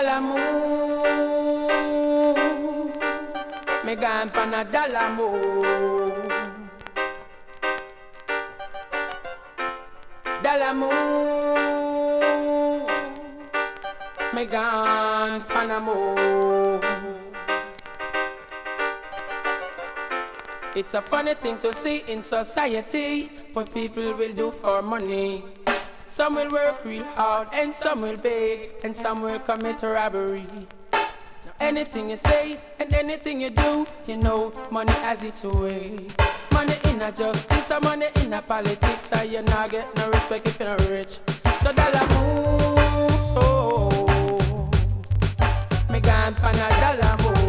Dollar move, me gone pan a dollar move. Dollar move, me gone pan a move. It's a funny thing to see in society what people will do for money. Some will work real hard and some will beg and some will commit robbery. Now anything you say and anything you do, you know money has its way. Money in a justice and money in a politics, so you not get no respect if you're not rich. So dollar move, so me gone pan a dollar move.